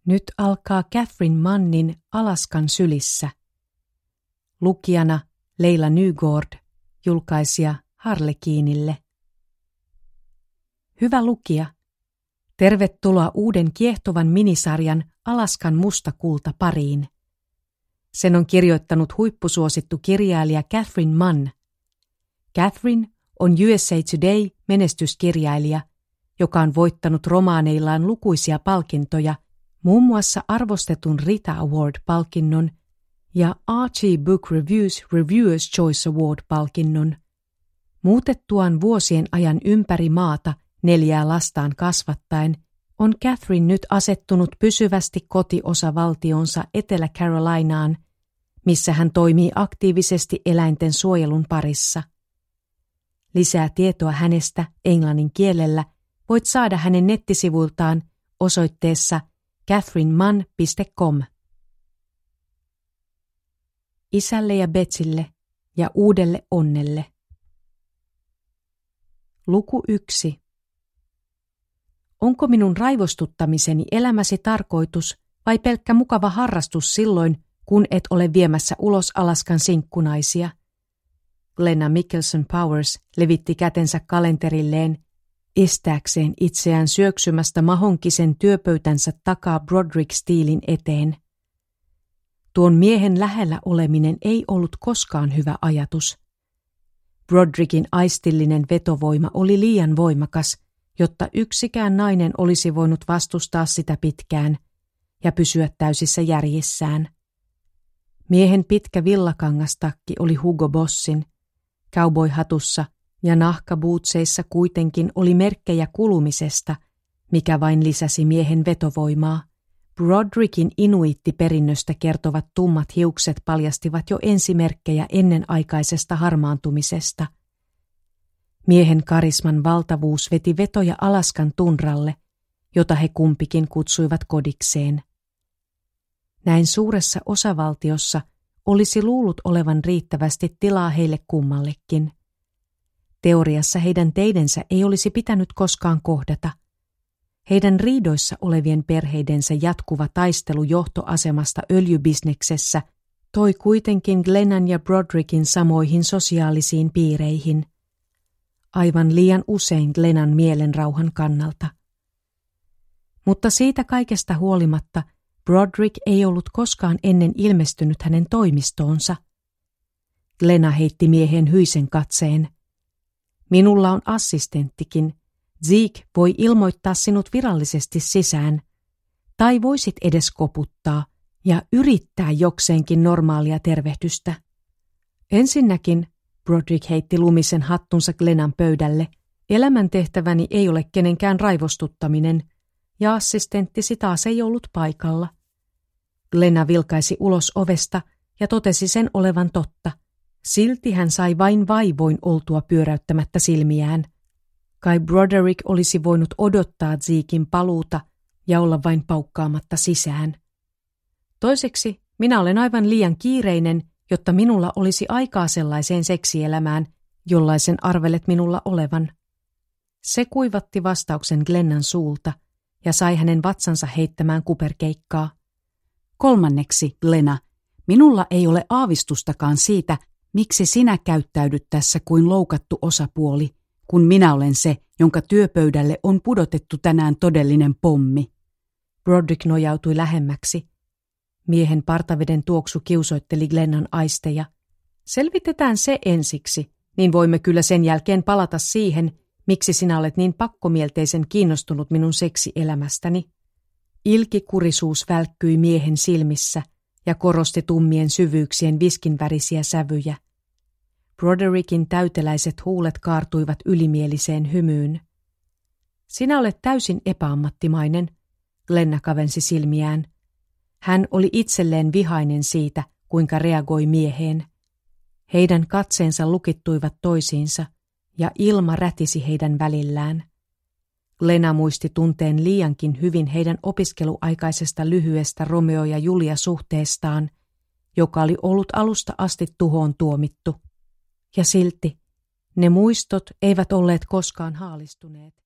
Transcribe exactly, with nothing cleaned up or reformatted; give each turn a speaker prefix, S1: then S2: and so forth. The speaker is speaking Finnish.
S1: Nyt alkaa Catherine Mannin Alaskan sylissä. Lukijana Leila Nygård, julkaisija Harlekiinille. Hyvä lukija, tervetuloa uuden kiehtovan minisarjan Alaskan musta kulta pariin. Sen on kirjoittanut huippusuosittu kirjailija Catherine Mann. Catherine on U S A Today menestyskirjailija, joka on voittanut romaaneillaan lukuisia palkintoja, muun muassa arvostetun Rita Award-palkinnon ja Archie Book Reviews Reviewer's Choice Award-palkinnon. Muutettuaan vuosien ajan ympäri maata neljää lastaan kasvattaen, on Catherine nyt asettunut pysyvästi kotiosavaltionsa Etelä-Carolinaan, missä hän toimii aktiivisesti eläinten suojelun parissa. Lisää tietoa hänestä englannin kielellä voit saada hänen nettisivuiltaan osoitteessa catherine mann piste com. Isälle ja Betsille ja uudelle onnelle. Luku yksi. Onko minun raivostuttamiseni elämäsi tarkoitus vai pelkkä mukava harrastus silloin, kun et ole viemässä ulos Alaskan sinkkunaisia? Glenna Mickelson Powers levitti kätensä kalenterilleen, estääkseen itseään syöksymästä mahonkisen työpöytänsä takaa Broderick Steelin eteen. Tuon miehen lähellä oleminen ei ollut koskaan hyvä ajatus. Broderickin aistillinen vetovoima oli liian voimakas, jotta yksikään nainen olisi voinut vastustaa sitä pitkään ja pysyä täysissä järjissään. Miehen pitkä villakangastakki oli Hugo Bossin, cowboyhatussa ja nahkabuutseissa kuitenkin oli merkkejä kulumisesta, mikä vain lisäsi miehen vetovoimaa. Broderickin inuittiperinnöstä kertovat tummat hiukset paljastivat jo ensimerkkejä ennenaikaisesta harmaantumisesta. Miehen karisman valtavuus veti vetoja Alaskan tunralle, jota he kumpikin kutsuivat kodikseen. Näin suuressa osavaltiossa olisi luullut olevan riittävästi tilaa heille kummallekin. Teoriassa heidän teidensä ei olisi pitänyt koskaan kohdata. Heidän riidoissa olevien perheidensä jatkuva taistelu johtoasemasta öljybisneksessä toi kuitenkin Glennan ja Broderickin samoihin sosiaalisiin piireihin. Aivan liian usein Glennan mielenrauhan kannalta. Mutta siitä kaikesta huolimatta Broderick ei ollut koskaan ennen ilmestynyt hänen toimistoonsa. Glenna heitti mieheen hyisen katseen. Minulla on assistenttikin. Zeke voi ilmoittaa sinut virallisesti sisään. Tai voisit edes koputtaa ja yrittää jokseenkin normaalia tervehdystä. Ensinnäkin Broderick heitti lumisen hattunsa Glennan pöydälle. Elämäntehtäväni ei ole kenenkään raivostuttaminen, ja assistenttisi taas ei ollut paikalla. Glenna vilkaisi ulos ovesta ja totesi sen olevan totta. Silti hän sai vain vaivoin oltua pyöräyttämättä silmiään. Kai Broderick olisi voinut odottaa Zekein paluuta ja olla vain paukkaamatta sisään. Toiseksi minä olen aivan liian kiireinen, jotta minulla olisi aikaa sellaiseen seksielämään, jollaisen arvelet minulla olevan. Se kuivatti vastauksen Glennan suulta ja sai hänen vatsansa heittämään kuperkeikkaa.
S2: Kolmanneksi, Glenna, minulla ei ole aavistustakaan siitä, miksi sinä käyttäydyt tässä kuin loukattu osapuoli, kun minä olen se, jonka työpöydälle on pudotettu tänään todellinen pommi.
S1: Broderick nojautui lähemmäksi. Miehen partaveden tuoksu kiusoitteli Glennan aisteja. Selvitetään se ensiksi, niin voimme kyllä sen jälkeen palata siihen, miksi sinä olet niin pakkomielteisen kiinnostunut minun seksielämästäni. Ilkikurisuus välkkyi miehen silmissä ja korosti tummien syvyyksien viskinvärisiä sävyjä. Broderickin täyteläiset huulet kaartuivat ylimieliseen hymyyn. Sinä olet täysin epäammattimainen, Glenna kavensi silmiään. Hän oli itselleen vihainen siitä, kuinka reagoi mieheen. Heidän katseensa lukittuivat toisiinsa ja ilma rätisi heidän välillään. Glenna muisti tunteen liiankin hyvin heidän opiskeluaikaisesta lyhyestä Romeo ja Julia suhteestaan, joka oli ollut alusta asti tuhoon tuomittu. Ja silti ne muistot eivät olleet koskaan haalistuneet.